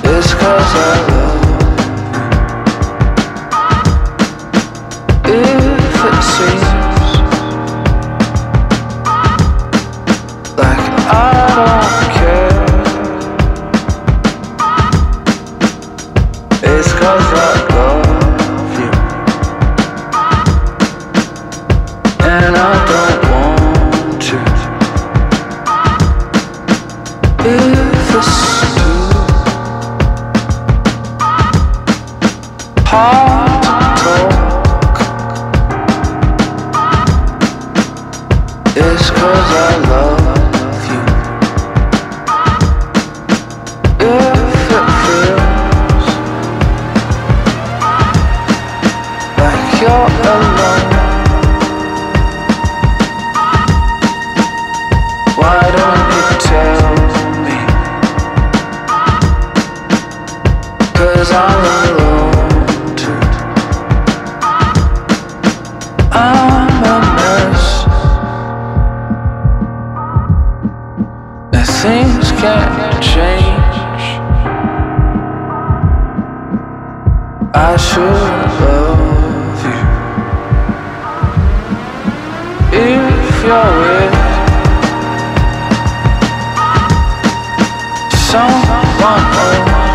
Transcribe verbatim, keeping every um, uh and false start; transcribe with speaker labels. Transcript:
Speaker 1: It's 'cause I love you. If it seems like I don't care, it's 'cause I love you, and I don't want to. If it's too hard to talk, it's 'cause I love you. If it feels like you're alone, why don't you tell me? 'Cause I'm alone too. I'm a mess, and things can't change. I should love you if you're with someone else.